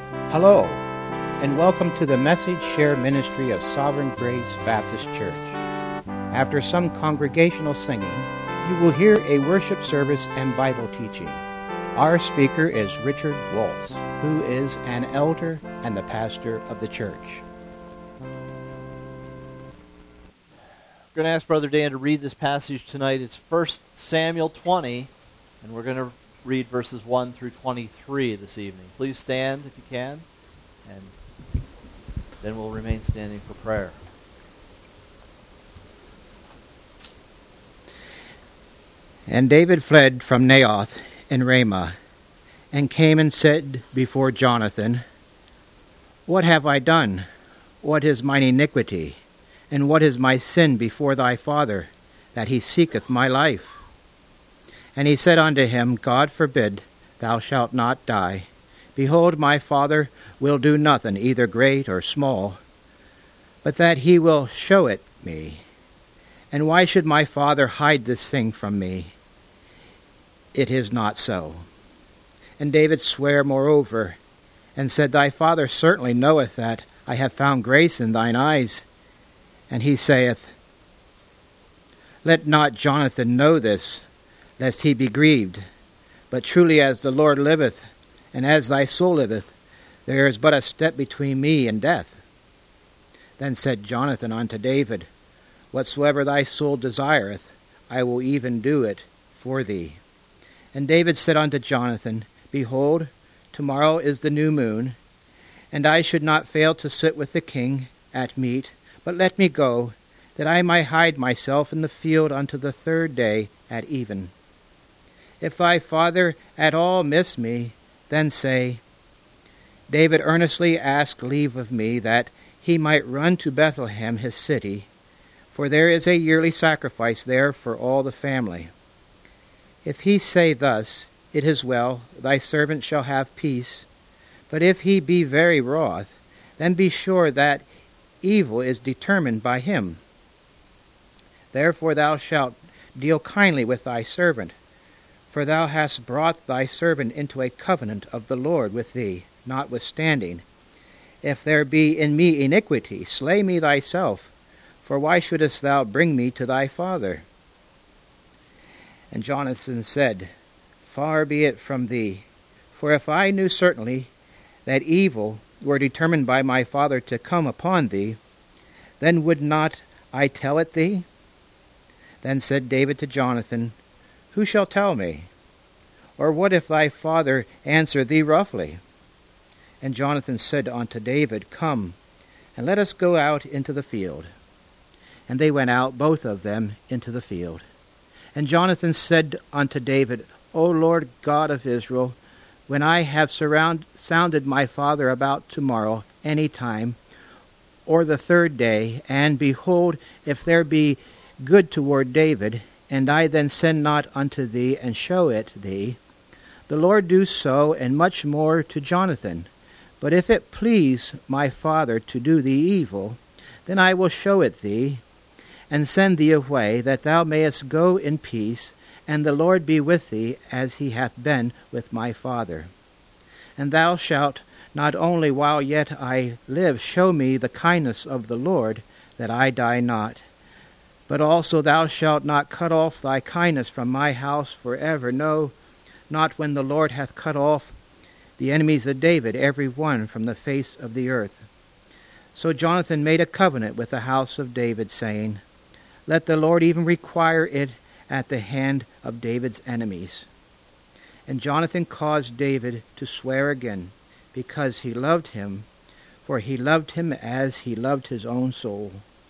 Hello, and welcome to the Message Share Ministry of Sovereign Grace Baptist Church. After some congregational singing, you will hear a worship service and Bible teaching. Our speaker is Richard Waltz, who is an elder and the pastor of the church. We're going to ask Brother Dan to read this passage tonight. It's 1 Samuel 20, and we're going to read verses 1 through 23 this evening. Please stand if you can, and then we'll remain standing for prayer. And David fled from Naioth in Ramah, and came and said before Jonathan, What have I done? What is mine iniquity? And what is my sin before thy father, that he seeketh my life? And he said unto him, God forbid, thou shalt not die. Behold, my father will do nothing, either great or small, but that he will show it me. And why should my father hide this thing from me? It is not so. And David sware moreover, and said, Thy father certainly knoweth that I have found grace in thine eyes. And he saith, Let not Jonathan know this, lest he be grieved. But truly as the Lord liveth, and as thy soul liveth, there is but a step between me and death. Then said Jonathan unto David, Whatsoever thy soul desireth, I will even do it for thee. And David said unto Jonathan, Behold, tomorrow is the new moon, and I should not fail to sit with the king at meat, but let me go, that I may hide myself in the field unto the third day at even. If thy father at all miss me, then say, David earnestly asked leave of me, that he might run to Bethlehem his city, for there is a yearly sacrifice there for all the family. If he say thus, It is well, thy servant shall have peace. But if he be very wroth, then be sure that evil is determined by him. Therefore thou shalt deal kindly with thy servant, for thou hast brought thy servant into a covenant of the Lord with thee, notwithstanding. If there be in me iniquity, slay me thyself, for why shouldest thou bring me to thy father? And Jonathan said, Far be it from thee, for if I knew certainly that evil were determined by my father to come upon thee, then would not I tell it thee? Then said David to Jonathan, Who shall tell me? Or what if thy father answer thee roughly? And Jonathan said unto David, Come, and let us go out into the field. And they went out, both of them, into the field. And Jonathan said unto David, O Lord God of Israel, when I have sounded my father about tomorrow any time, or the third day, and behold, if there be good toward David, and I then send not unto thee and show it thee, the Lord do so, and much more to Jonathan. But if it please my father to do thee evil, then I will show it thee, and send thee away, that thou mayest go in peace, and the Lord be with thee, as he hath been with my father. And thou shalt not only while yet I live show me the kindness of the Lord, that I die not, but also thou shalt not cut off thy kindness from my house forever, no, not when the Lord hath cut off the enemies of David, every one from the face of the earth. So Jonathan made a covenant with the house of David, saying, Let the Lord even require it at the hand of David's enemies. And Jonathan caused David to swear again, because he loved him, for he loved him as he loved his own soul.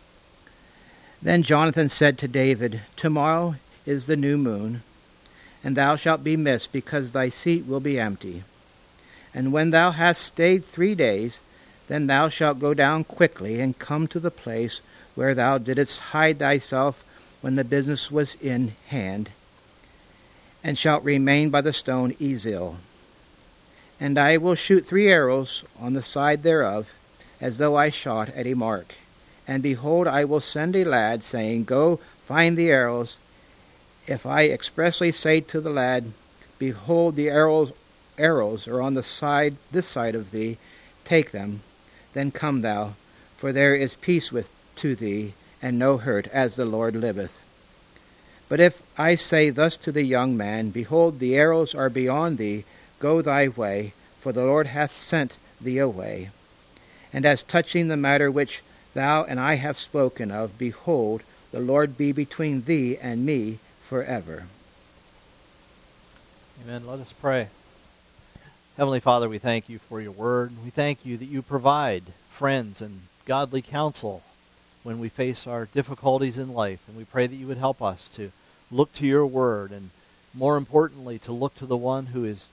Then Jonathan said to David, Tomorrow is the new moon, and thou shalt be missed, because thy seat will be empty. And when thou hast stayed 3 days, then thou shalt go down quickly, and come to the place where thou didst hide thyself when the business was in hand, and shalt remain by the stone Ezel. And I will shoot 3 arrows on the side thereof, as though I shot at a mark. And behold, I will send a lad, saying, Go, find the arrows. If I expressly say to the lad, Behold, the arrows arrows are on this side of thee, take them. Then come thou, for there is peace to thee, and no hurt, as the Lord liveth. But if I say thus to the young man, behold, the arrows are beyond thee, go thy way, for the Lord hath sent thee away. And as touching the matter which thou and I have spoken of, behold, the Lord be between thee and me forever. Amen. Let us pray. Heavenly Father, we thank you for your word. We thank you that you provide friends and godly counsel when we face our difficulties in life. And we pray that you would help us to look to your word, and more importantly, to look to the one who is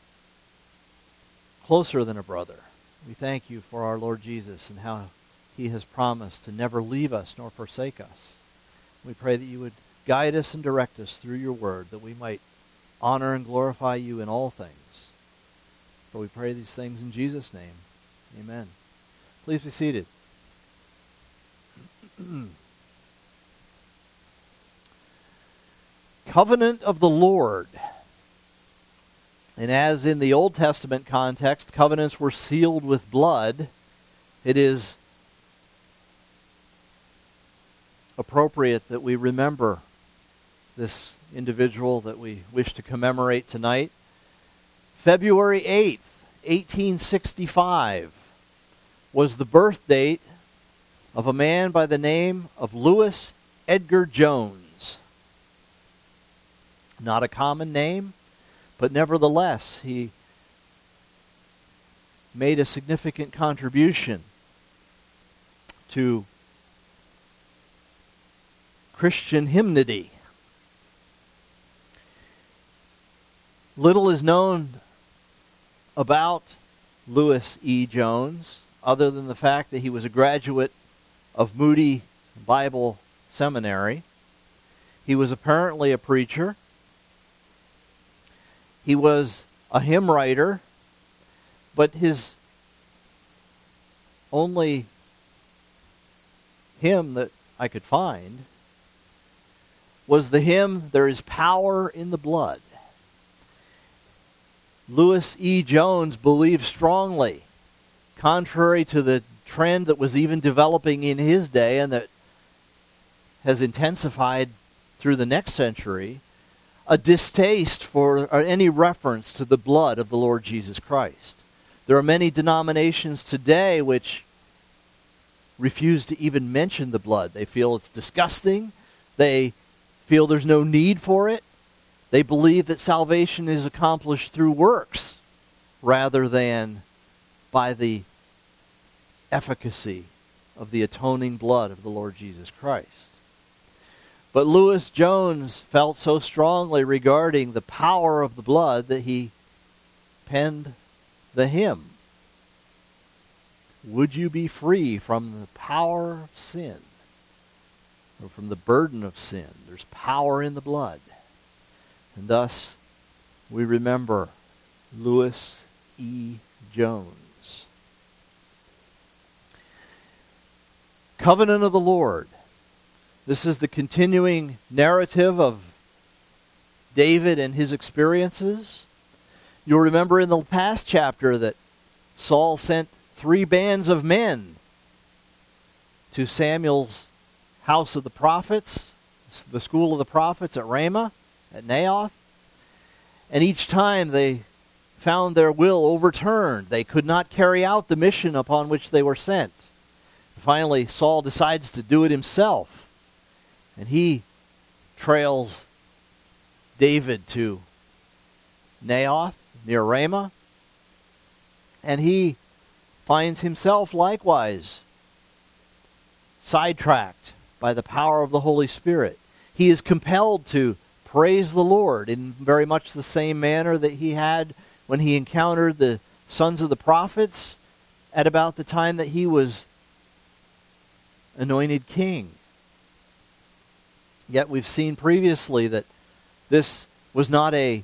closer than a brother. We thank you for our Lord Jesus and how he has promised to never leave us nor forsake us. We pray that you would guide us and direct us through your word, that we might honor and glorify you in all things. For we pray these things in Jesus' name. Amen. Please be seated. Covenant of the Lord. And as in the Old Testament context, covenants were sealed with blood, it is appropriate that we remember this individual that we wish to commemorate tonight. February 8th, 1865 was the birth date of a man by the name of Louis Edgar Jones. Not a common name, but nevertheless, he made a significant contribution to Christian hymnody. Little is known about Louis E. Jones, other than the fact that he was a graduate of Moody Bible Seminary. He was apparently a preacher. He was a hymn writer, but his only hymn that I could find was the hymn, "There is Power in the Blood." Louis E. Jones believed strongly, contrary to the trend that was even developing in his day and that has intensified through the next century, a distaste for any reference to the blood of the Lord Jesus Christ. There are many denominations today which refuse to even mention the blood. They feel it's disgusting. They feel there's no need for it. They believe that salvation is accomplished through works rather than by the efficacy of the atoning blood of the Lord Jesus Christ. But Louis Jones felt so strongly regarding the power of the blood that he penned the hymn, "Would you be free from the power of sin, or from the burden of sin? There's power in the blood." And thus, we remember Louis E. Jones. Covenant of the Lord. This is the continuing narrative of David and his experiences. You'll remember in the past chapter that Saul sent 3 bands of men to Samuel's house of the prophets, the school of the prophets at Ramah, at Naioth. And each time they found their will overturned. They could not carry out the mission upon which they were sent. Finally, Saul decides to do it himself. And he trails David to Naioth, near Ramah. And he finds himself likewise sidetracked by the power of the Holy Spirit. He is compelled to praise the Lord in very much the same manner that he had when he encountered the sons of the prophets at about the time that he was anointed king. Yet we've seen previously that this was not a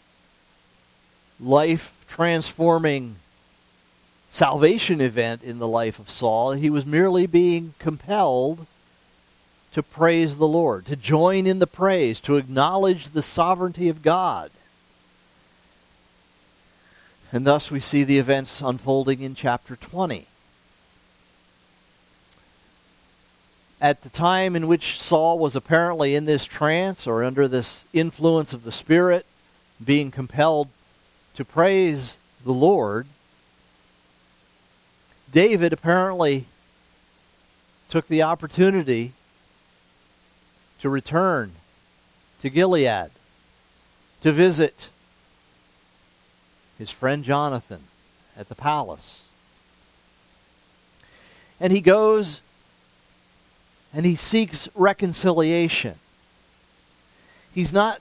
life-transforming salvation event in the life of Saul. He was merely being compelled to praise the Lord, to join in the praise, to acknowledge the sovereignty of God. And thus we see the events unfolding in chapter 20. At the time in which Saul was apparently in this trance or under this influence of the Spirit, being compelled to praise the Lord, David apparently took the opportunity to return to Gilead, to visit his friend Jonathan at the palace. And he goes and he seeks reconciliation. He's not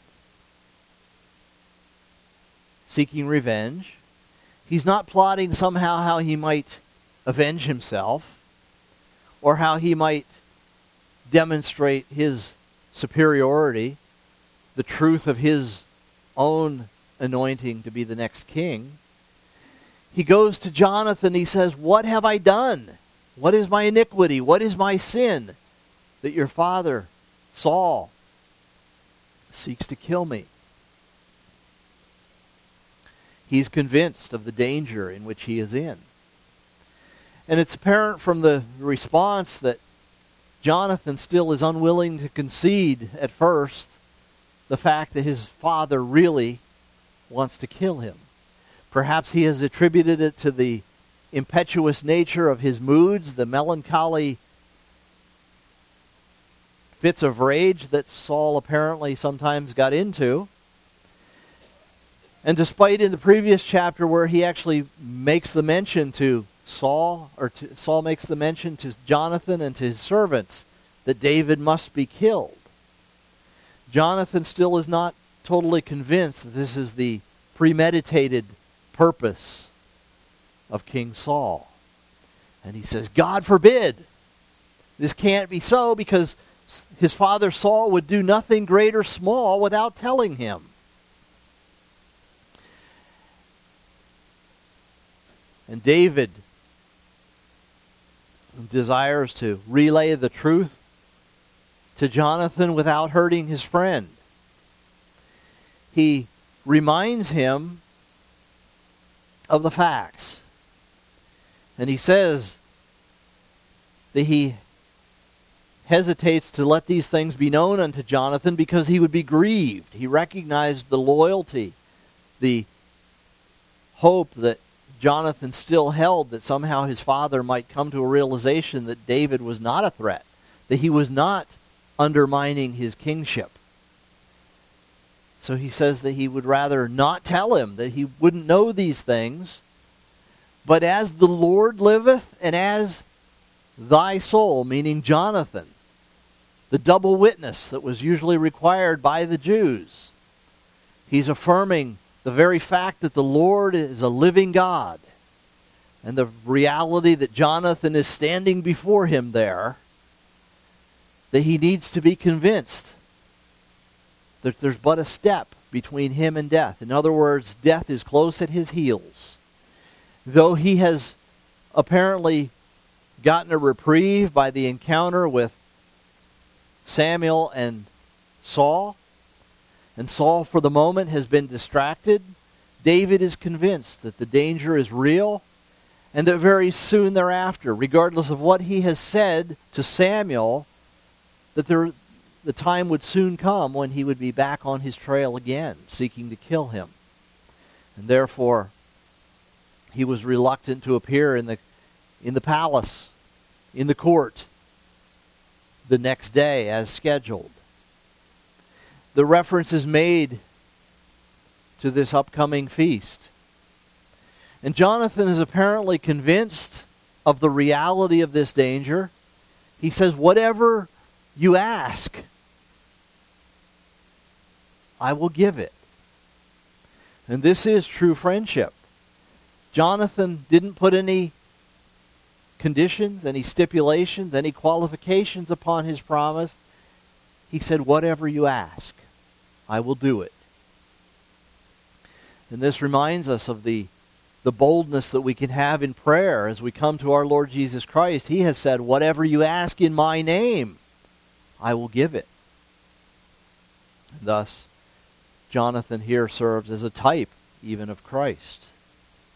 seeking revenge. He's not plotting somehow how he might avenge himself or how he might demonstrate his superiority, the truth of his own anointing to be the next king. He goes to Jonathan. He says, "What have I done? What is my iniquity? What is my sin that your father, Saul, seeks to kill me?" He's convinced of the danger in which he is in. And it's apparent from the response that Jonathan still is unwilling to concede at first the fact that his father really wants to kill him. Perhaps he has attributed it to the impetuous nature of his moods, the melancholy fits of rage that Saul apparently sometimes got into. And despite in the previous chapter where he actually makes the mention to Saul, Saul makes the mention to Jonathan and to his servants that David must be killed, Jonathan still is not totally convinced that this is the premeditated purpose of King Saul. And he says, "God forbid. This can't be so, because his father Saul would do nothing great or small without telling him." And David desires to relay the truth to Jonathan without hurting his friend. He reminds him of the facts. And he says that he hesitates to let these things be known unto Jonathan because he would be grieved. He recognized the loyalty, the hope that Jonathan still held that somehow his father might come to a realization that David was not a threat, that he was not undermining his kingship. So he says that he would rather not tell him, that he wouldn't know these things. But as the Lord liveth, and as thy soul, meaning Jonathan, the double witness that was usually required by the Jews, he's affirming the very fact that the Lord is a living God, and the reality that Jonathan is standing before him there, that he needs to be convinced that there's but a step between him and death. In other words, death is close at his heels. Though he has apparently gotten a reprieve by the encounter with Samuel and Saul for the moment has been distracted, David is convinced that the danger is real, and that very soon thereafter, regardless of what he has said to Samuel, that the time would soon come when he would be back on his trail again, seeking to kill him. And therefore, he was reluctant to appear in the palace, in the court, the next day as scheduled. The reference is made to this upcoming feast. And Jonathan is apparently convinced of the reality of this danger. He says, "Whatever you ask, I will give it." And this is true friendship. Jonathan didn't put any conditions, any stipulations, any qualifications upon his promise. He said, "Whatever you ask, I will do it." And this reminds us of the boldness that we can have in prayer as we come to our Lord Jesus Christ. He has said, "Whatever you ask in my name, I will give it." And thus, Jonathan here serves as a type even of Christ.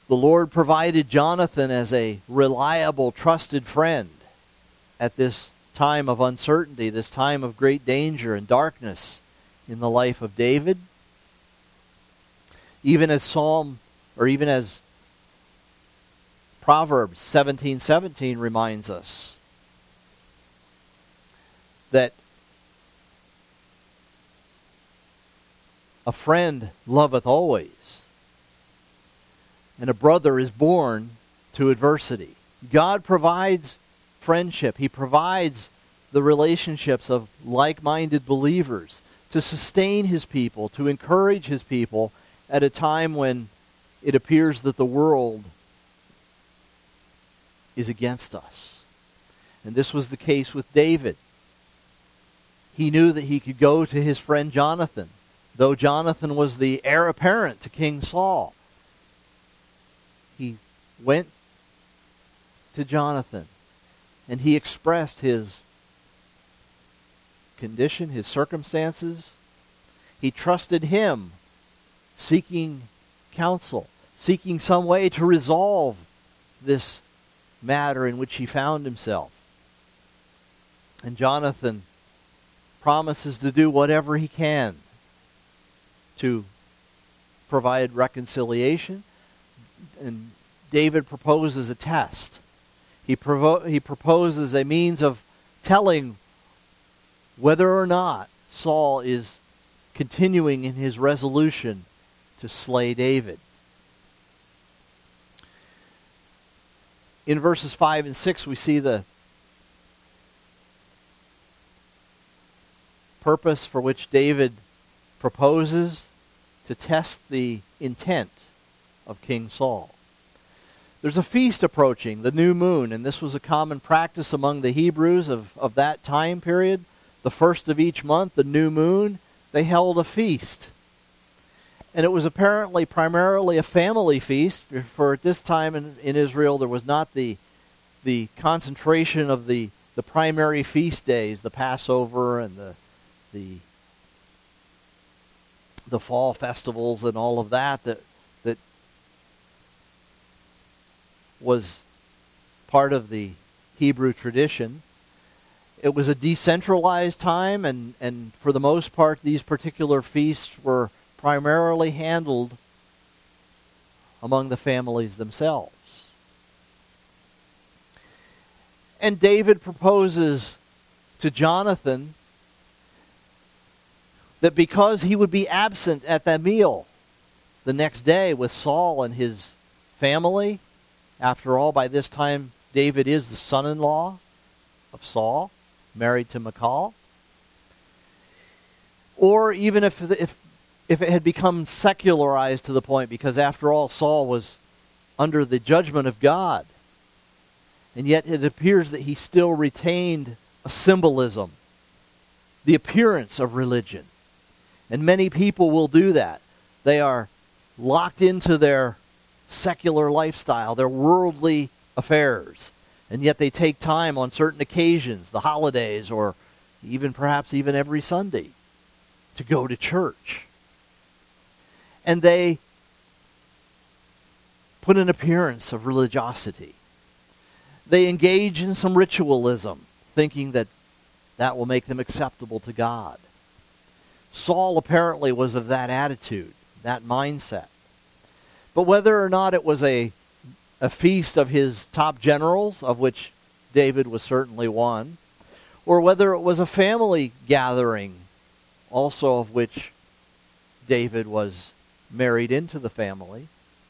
The Lord provided Jonathan as a reliable, trusted friend at this time of uncertainty, this time of great danger and darkness in the life of David. Even as Proverbs 17:17 reminds us that a friend loveth always, and a brother is born to adversity. God provides friendship. He provides the relationships of like-minded believers to sustain His people, to encourage His people at a time when it appears that the world is against us. And this was the case with David. He knew that he could go to his friend Jonathan, though Jonathan was the heir apparent to King Saul. He went to Jonathan and he expressed his condition, his circumstances. He trusted him, seeking counsel, seeking some way to resolve this matter in which he found himself. And Jonathan promises to do whatever he can to provide reconciliation. And David proposes a test. He proposes a means of telling whether or not Saul is continuing in his resolution to slay David. In verses 5 and 6, we see the purpose for which David proposes to test the intent of King Saul. There's a feast approaching, the new moon, and this was a common practice among the Hebrews of that time period. The first of each month, the new moon, they held a feast. And it was apparently primarily a family feast, for at this time in Israel there was not the concentration of the primary feast days, the Passover and the fall festivals and all of that was part of the Hebrew tradition. It was a decentralized time, and for the most part these particular feasts were primarily handled among the families themselves. And David proposes to Jonathan that because he would be absent at that meal the next day with Saul and his family, after all, by this time David is the son-in-law of Saul, married to Michal, or even if it had become secularized to the point, because after all Saul was under the judgment of God, and yet it appears that he still retained a symbolism, the appearance of religion. And many people will do that. They are locked into their secular lifestyle, their worldly affairs, and yet they take time on certain occasions, the holidays, or perhaps even every Sunday, to go to church. And they put an appearance of religiosity. They engage in some ritualism, thinking that that will make them acceptable to God. Saul apparently was of that attitude, that mindset. But whether or not it was a feast of his top generals, of which David was certainly one, or whether it was a family gathering, also of which David was married into the family,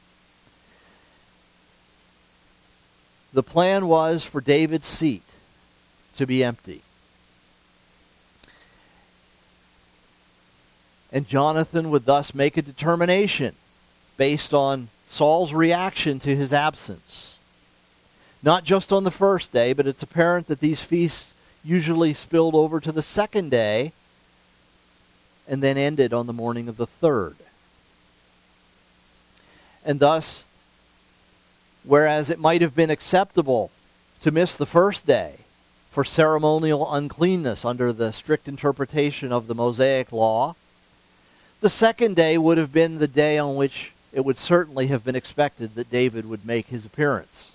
the plan was for David's seat to be empty. And Jonathan would thus make a determination based on Saul's reaction to his absence. Not just on the first day, but it's apparent that these feasts usually spilled over to the second day and then ended on the morning of the third. And thus, whereas it might have been acceptable to miss the first day for ceremonial uncleanness under the strict interpretation of the Mosaic law, the second day would have been the day on which it would certainly have been expected that David would make his appearance.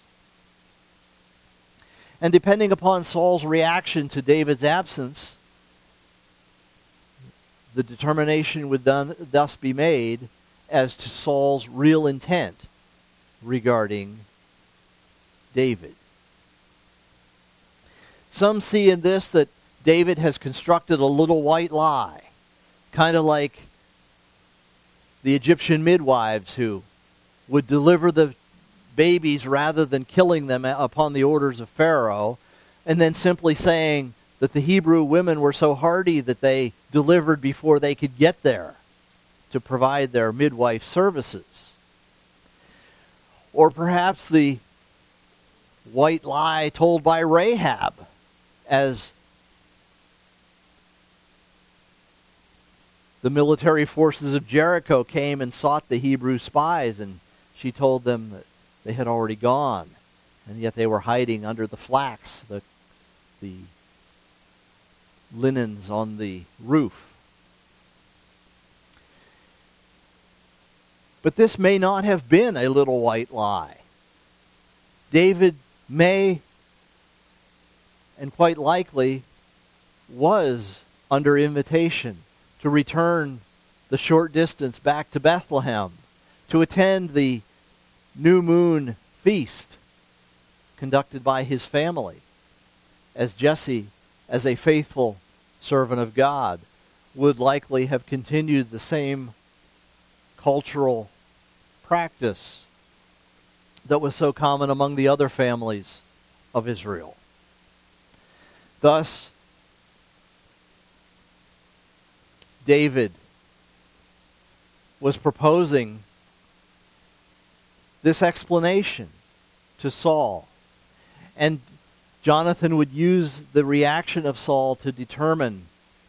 And depending upon Saul's reaction to David's absence, the determination would thus be made as to Saul's real intent regarding David. Some see in this that David has constructed a little white lie, kind of like the Egyptian midwives who would deliver the babies rather than killing them upon the orders of Pharaoh, and then simply saying that the Hebrew women were so hardy that they delivered before they could get there to provide their midwife services. Or perhaps the white lie told by Rahab as the military forces of Jericho came and sought the Hebrew spies, and she told them that they had already gone, and yet they were hiding under the flax, the linens on the roof. But this may not have been a little white lie. David may, and quite likely, was under invitation to return the short distance back to Bethlehem, to attend the new moon feast conducted by his family, as Jesse, as a faithful servant of God, would likely have continued the same cultural practice that was so common among the other families of Israel. Thus, David was proposing this explanation to Saul, and Jonathan would use the reaction of Saul to determine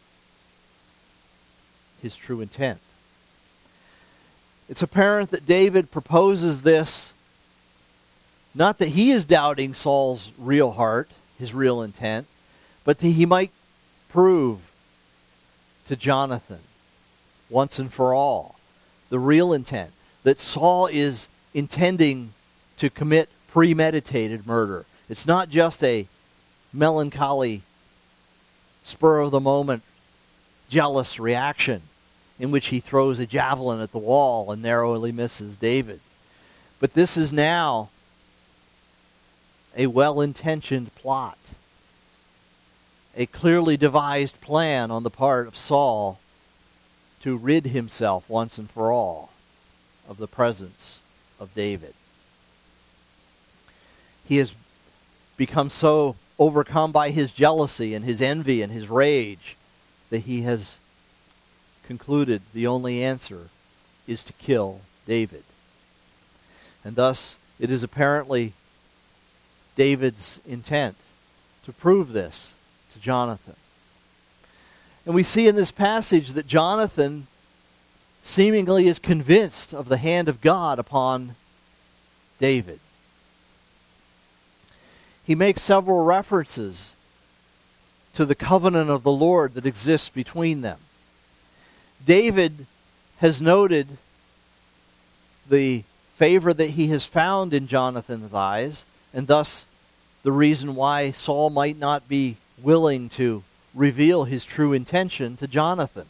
his true intent. It's apparent that David proposes this not that he is doubting Saul's real heart, his real intent, but that he might prove to Jonathan once and for all the real intent, that Saul is intending to commit premeditated murder. It's not just a melancholy, spur-of-the-moment, jealous reaction in which he throws a javelin at the wall and narrowly misses David. But this is now a well-intentioned plot, a clearly devised plan on the part of Saul to rid himself once and for all of the presence of David. He has become so overcome by his jealousy and his envy and his rage that he has concluded the only answer is to kill David. And thus, it is apparently David's intent to prove this to Jonathan. And we see in this passage that Jonathan seemingly is convinced of the hand of God upon David. He makes several references to the covenant of the Lord that exists between them. David has noted the favor that he has found in Jonathan's eyes, and thus the reason why Saul might not be willing to reveal his true intention to Jonathan.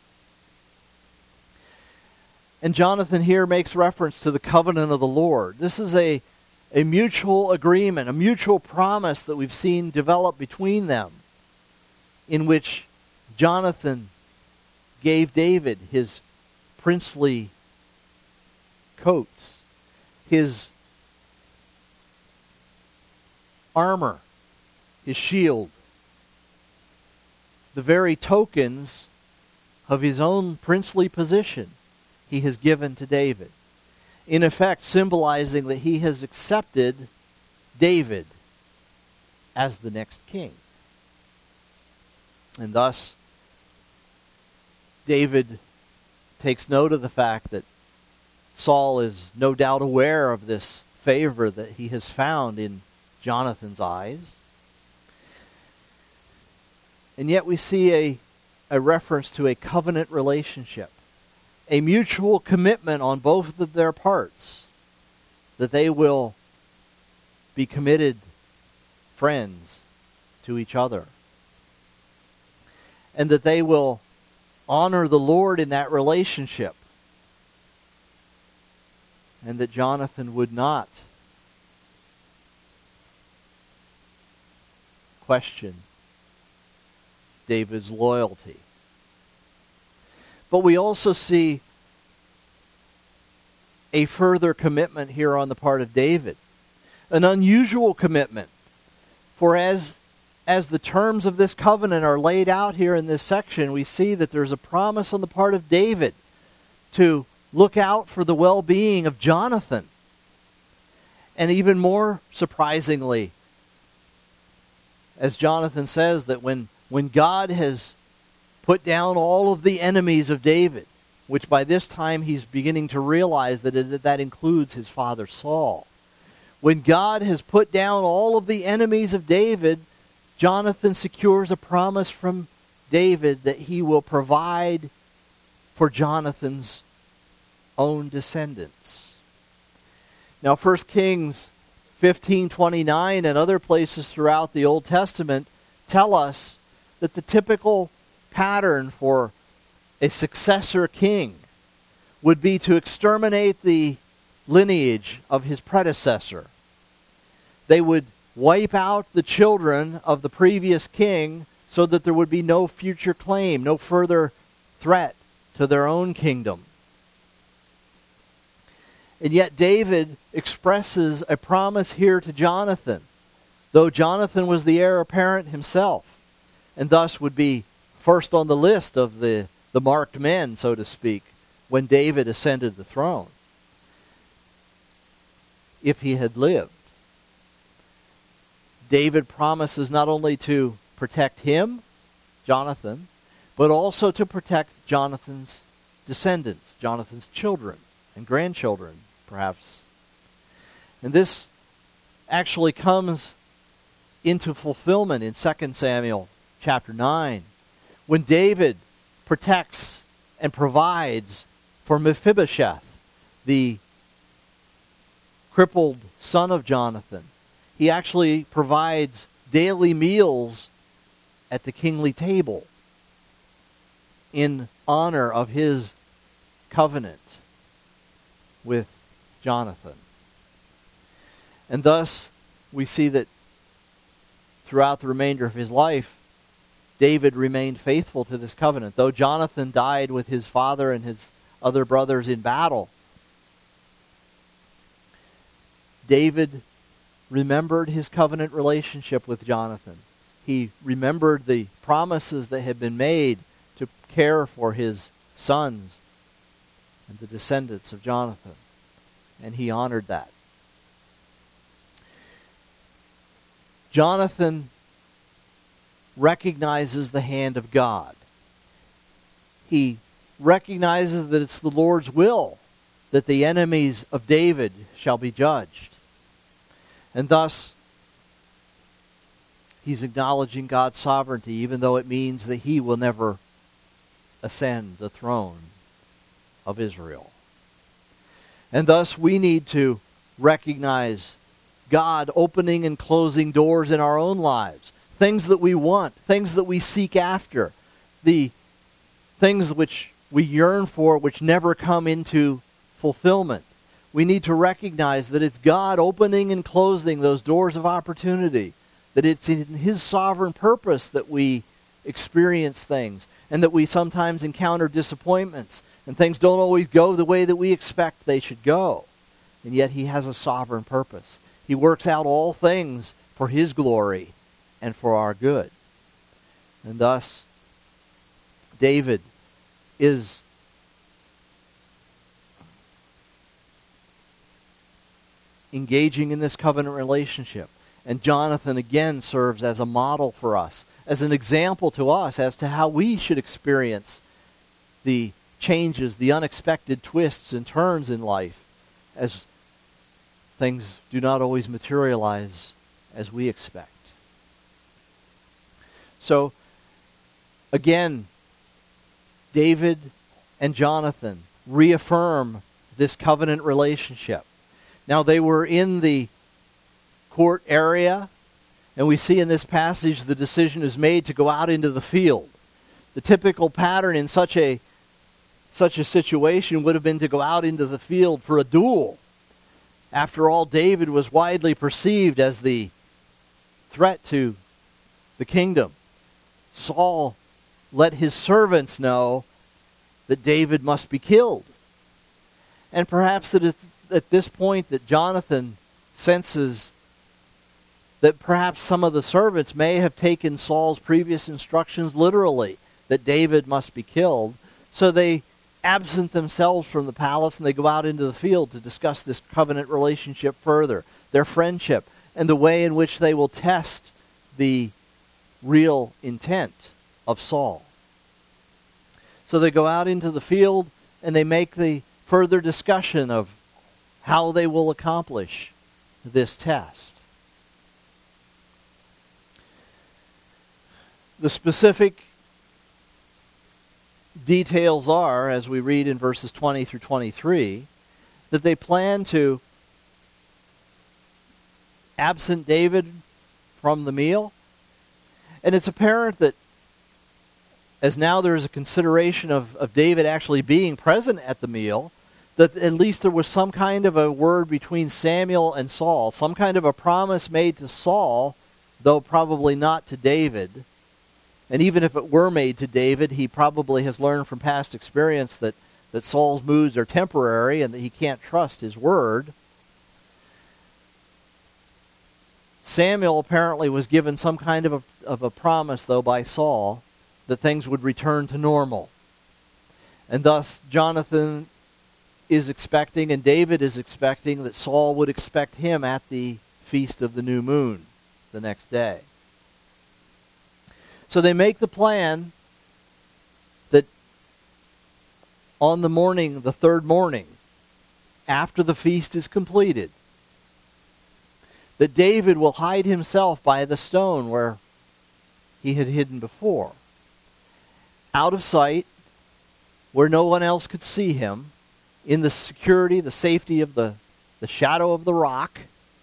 And Jonathan here makes reference to the covenant of the Lord. This is a mutual agreement, a mutual promise that we've seen develop between them, in which Jonathan gave David his princely coats, his armor, his shield, the very tokens of his own princely position he has given to David, in effect symbolizing that he has accepted David as the next king. And thus, David takes note of the fact that Saul is no doubt aware of this favor that he has found in Jonathan's eyes. And yet we see a reference to a covenant relationship, a mutual commitment on both of their parts that they will be committed friends to each other, and that they will honor the Lord in that relationship, and that Jonathan would not question David's loyalty. But we also see a further commitment here on the part of David, an unusual commitment. For as the terms of this covenant are laid out here in this section, we see that there's a promise on the part of David to look out for the well-being of Jonathan. And even more surprisingly, as Jonathan says, that when God has put down all of the enemies of David, which by this time he's beginning to realize that includes his father Saul. When God has put down all of the enemies of David, Jonathan secures a promise from David that he will provide for Jonathan's own descendants. Now 1 Kings 15:29 and other places throughout the Old Testament tell us that the typical pattern for a successor king would be to exterminate the lineage of his predecessor. They would wipe out the children of the previous king so that there would be no future claim, no further threat to their own kingdom. And yet David expresses a promise here to Jonathan, though Jonathan was the heir apparent himself, and thus would be first on the list of the marked men, so to speak, when David ascended the throne, if he had lived. David promises not only to protect him, Jonathan, but also to protect Jonathan's descendants, Jonathan's children and grandchildren, perhaps. And this actually comes into fulfillment in 2 Samuel chapter 9, when David protects and provides for Mephibosheth, the crippled son of Jonathan. He actually provides daily meals at the kingly table in honor of his covenant with Jonathan. And thus, we see that throughout the remainder of his life, David remained faithful to this covenant. Though Jonathan died with his father and his other brothers in battle, David remembered his covenant relationship with Jonathan. He remembered the promises that had been made to care for his sons and the descendants of Jonathan. And he honored that. Jonathan recognizes the hand of God. He recognizes that it's the Lord's will that the enemies of David shall be judged. And thus, he's acknowledging God's sovereignty, even though it means that he will never ascend the throne of Israel. And thus, we need to recognize God opening and closing doors in our own lives. Things that we want, things that we seek after, the things which we yearn for, which never come into fulfillment. We need to recognize that it's God opening and closing those doors of opportunity, that it's in his sovereign purpose that we experience things, and that we sometimes encounter disappointments, and things don't always go the way that we expect they should go. And yet he has a sovereign purpose. He works out all things for his glory and for our good. And thus, David is engaging in this covenant relationship. And Jonathan again serves as a model for us, as an example to us as to how we should experience the changes, the unexpected twists and turns in life, as things do not always materialize as we expect. So, again, David and Jonathan reaffirm this covenant relationship. Now, they were in the court area, and we see in this passage the decision is made to go out into the field. The typical pattern in such a situation would have been to go out into the field for a duel. After all, David was widely perceived as the threat to the kingdom. Saul let his servants know that David must be killed. And perhaps that it's at this point that Jonathan senses that perhaps some of the servants may have taken Saul's previous instructions literally, that David must be killed. So they absent themselves from the palace and they go out into the field to discuss this covenant relationship further, their friendship, and the way in which they will test the real intent of Saul. So they go out into the field and they make the further discussion of how they will accomplish this test. The specific details are, as we read in verses 20 through 23, that they plan to absent David from the meal. And it's apparent that as now there is a consideration of David actually being present at the meal, that at least there was some kind of a word between Samuel and Saul, some kind of a promise made to Saul, though probably not to David. And even if it were made to David, he probably has learned from past experience that Saul's moods are temporary and that he can't trust his word. Samuel apparently was given some kind of a promise, though, by Saul that things would return to normal. And thus, Jonathan is expecting, and David is expecting, that Saul would expect him at the Feast of the New Moon the next day. So they make the plan that on the morning, the third morning, after the feast is completed, that David will hide himself by the stone where he had hidden before, out of sight, where no one else could see him, in the security, the safety of the shadow of the rock.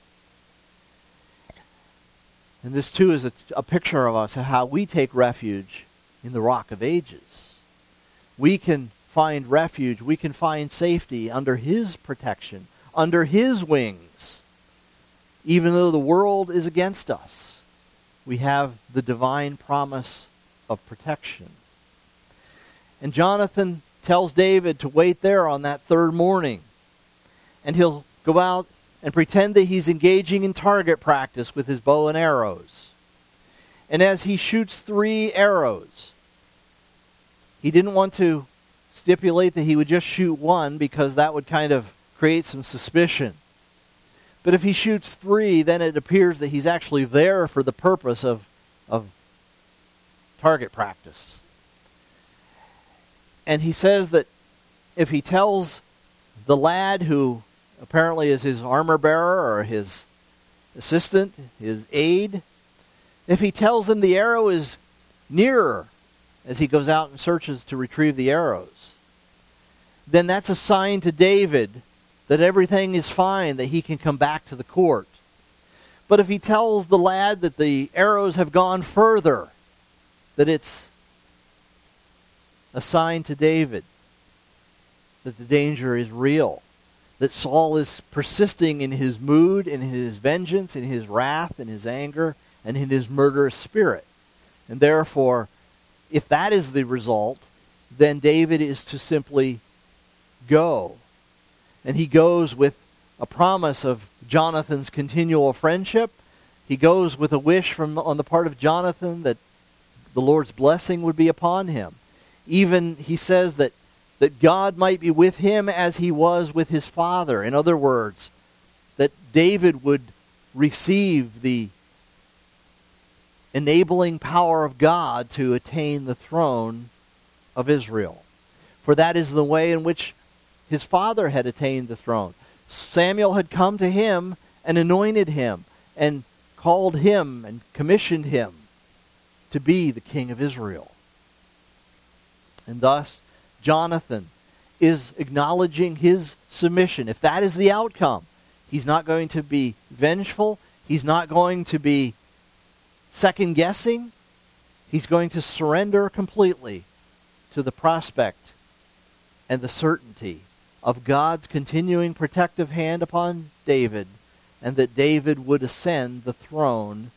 And this, too, is a picture of us, how we take refuge in the Rock of Ages. We can find refuge, we can find safety under His protection, under His wings. Even though the world is against us, we have the divine promise of protection. And Jonathan tells David to wait there on that third morning. And he'll go out and pretend that he's engaging in target practice with his bow and arrows. And as he shoots 3 arrows, he didn't want to stipulate that he would just shoot one because that would kind of create some suspicion. But if he shoots 3, then it appears that he's actually there for the purpose of target practice. And he says that if he tells the lad who apparently is his armor bearer or his assistant, his aide, if he tells him the arrow is nearer as he goes out and searches to retrieve the arrows, then that's a sign to David that everything is fine, that he can come back to the court. But if he tells the lad that the arrows have gone further, that it's a sign to David that the danger is real, that Saul is persisting in his mood, in his vengeance, in his wrath, in his anger, and in his murderous spirit. And therefore, if that is the result, then David is to simply go. And he goes with a promise of Jonathan's continual friendship. He goes with a wish on the part of Jonathan that the Lord's blessing would be upon him. Even he says that God might be with him as he was with his father. In other words, that David would receive the enabling power of God to attain the throne of Israel. For that is the way in which his father had attained the throne. Samuel had come to him and anointed him and called him and commissioned him to be the king of Israel. And thus, Jonathan is acknowledging his submission. If that is the outcome, he's not going to be vengeful. He's not going to be second-guessing. He's going to surrender completely to the prospect and the certainty of God's continuing protective hand upon David, and that David would ascend the throne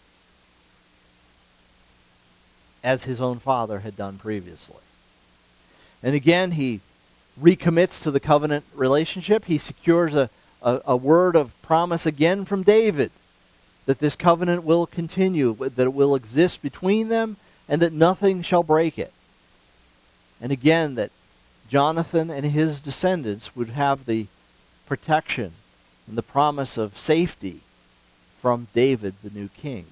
as his own father had done previously. And again, he recommits to the covenant relationship. He secures a word of promise again from David that this covenant will continue, that it will exist between them, and that nothing shall break it. And again, that Jonathan and his descendants would have the protection and the promise of safety from David, the new king.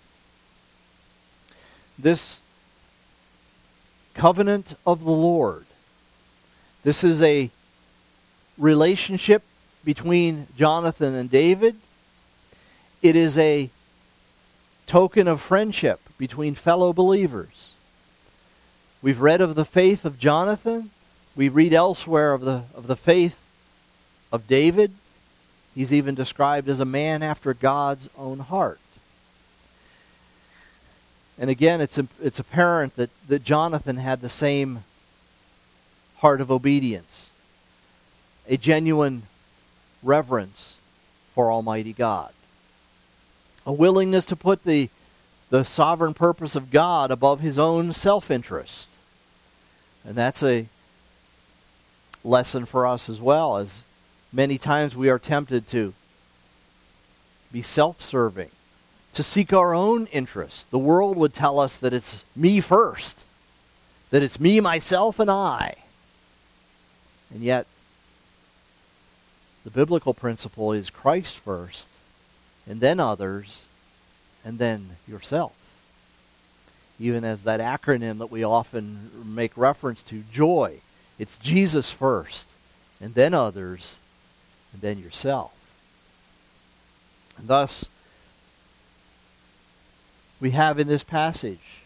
This covenant of the Lord, this is a relationship between Jonathan and David. It is a token of friendship between fellow believers. We've read of the faith of Jonathan. We read elsewhere of the faith of David. He's even described as a man after God's own heart. And again, it's apparent that Jonathan had the same heart of obedience, a genuine reverence for Almighty God, a willingness to put the sovereign purpose of God above his own self-interest. And that's a lesson for us as well, as many times we are tempted to be self-serving, to seek our own interest. The world would tell us that it's me first, that it's me, myself, and I. And yet, the biblical principle is Christ first, and then others, and then yourself. Even as that acronym that we often make reference to, JOY. It's Jesus first, and then others, and then yourself. And thus, we have in this passage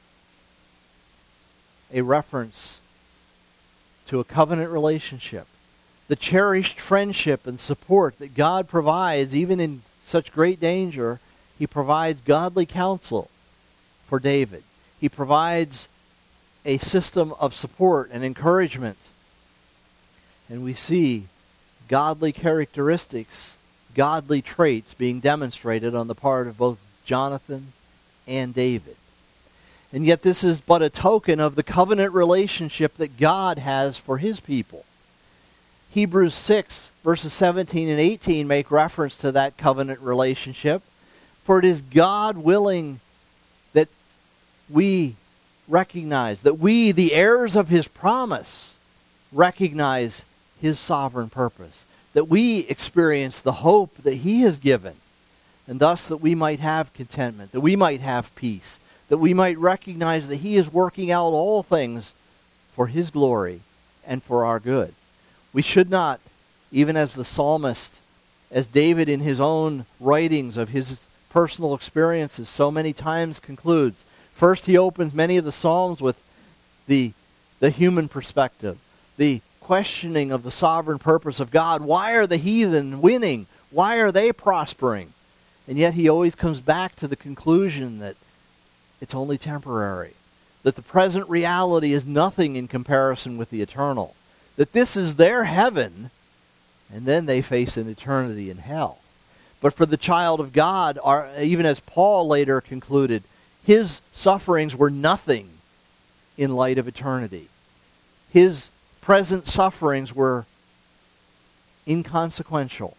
a reference to a covenant relationship, the cherished friendship and support that God provides even in such great danger. He provides godly counsel for David. He provides a system of support and encouragement. And we see godly characteristics, godly traits being demonstrated on the part of both Jonathan and David. And yet this is but a token of the covenant relationship that God has for his people. Hebrews 6, verses 17 and 18 make reference to that covenant relationship. For it is God willing that we recognize, that we, the heirs of his promise, recognize his sovereign purpose, that we experience the hope that he has given, and thus that we might have contentment, that we might have peace, that we might recognize that he is working out all things for his glory and for our good. We should not, even as the psalmist, as David in his own writings of his personal experiences so many times concludes. First, he opens many of the Psalms with the human perspective, the questioning of the sovereign purpose of God. Why are the heathen winning? Why are they prospering? And yet he always comes back to the conclusion that it's only temporary, that the present reality is nothing in comparison with the eternal, that this is their heaven, and then they face an eternity in hell. But for the child of God, even as Paul later concluded, his sufferings were nothing in light of eternity. His present sufferings were inconsequential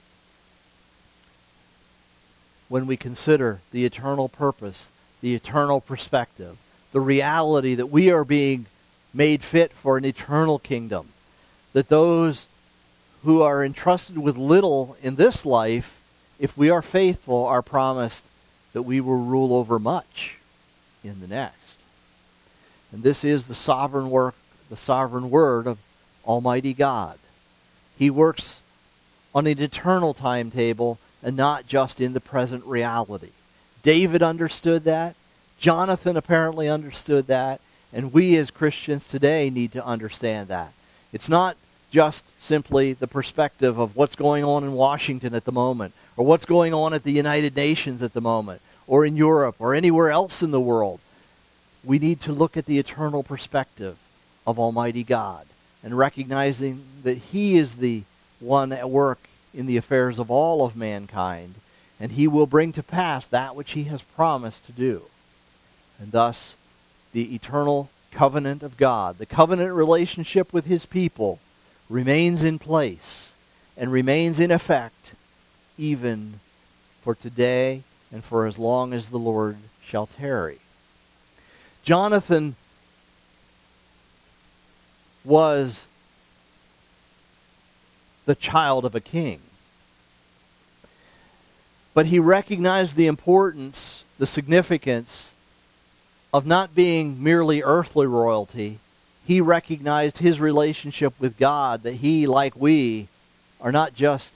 when we consider the eternal purpose, the eternal perspective, the reality that we are being made fit for an eternal kingdom, that those who are entrusted with little in this life, if we are faithful, are promised that we will rule over much in the next. And this is the sovereign work, the sovereign word of Almighty God. He works on an eternal timetable and not just in the present reality. David understood that. Jonathan apparently understood that. And we as Christians today need to understand that. It's not just simply the perspective of what's going on in Washington at the moment, or what's going on at the United Nations at the moment, or in Europe, or anywhere else in the world. We need to look at the eternal perspective of Almighty God and recognizing that He is the one at work in the affairs of all of mankind, and He will bring to pass that which He has promised to do. And thus, the eternal covenant of God, the covenant relationship with His people, remains in place and remains in effect even for today and for as long as the Lord shall tarry. Jonathan was the child of a king. But he recognized the importance, the significance of not being merely earthly royalty. He recognized his relationship with God, that he, like we, are not just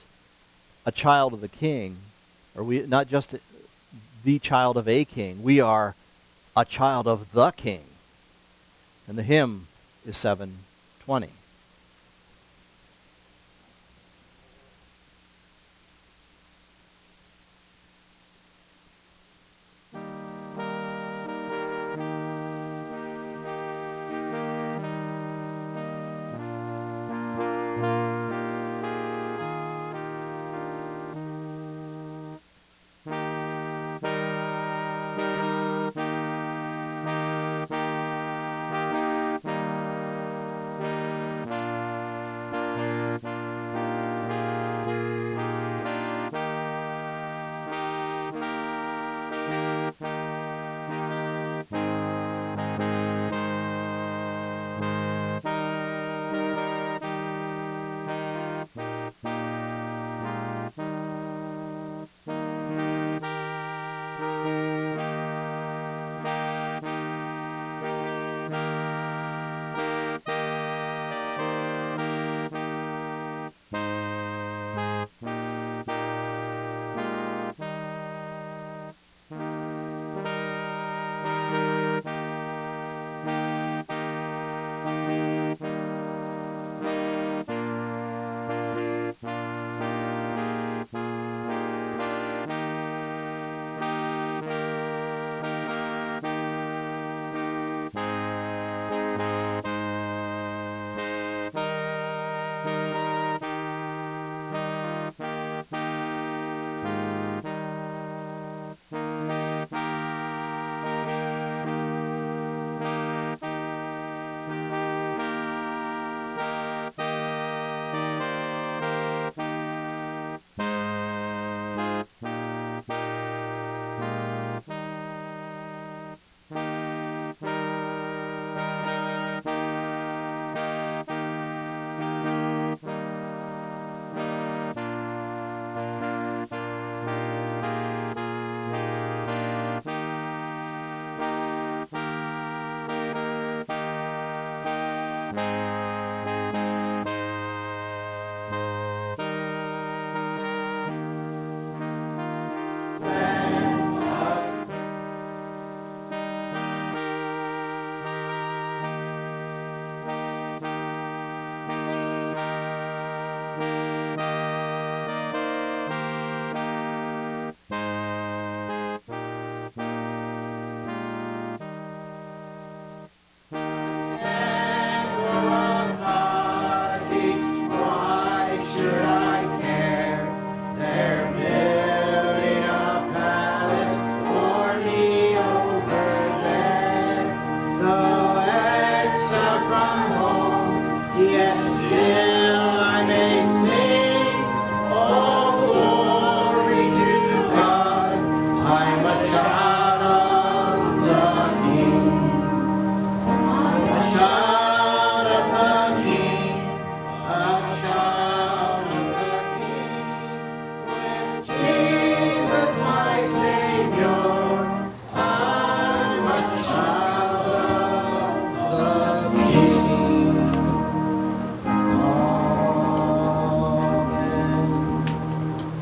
a child of the king, or we not just the child of a king. We are a child of the King. And the hymn is 720.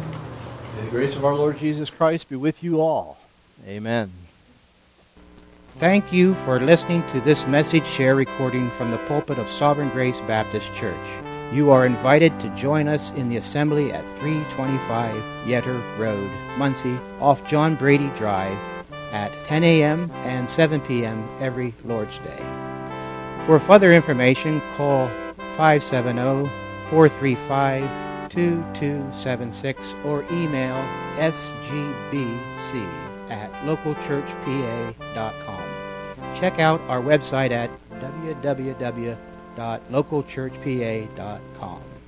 Of our Lord Jesus Christ be with you all. Amen. Thank you for listening to this message share recording from the pulpit of Sovereign Grace Baptist Church. You are invited to join us in the assembly at 325 Yetter Road, Muncie, off John Brady Drive at 10 a.m. and 7 p.m. every Lord's Day. For further information, call 570-435-2276 or email sgbc@localchurchpa.com. Check out our website at www.localchurchpa.com.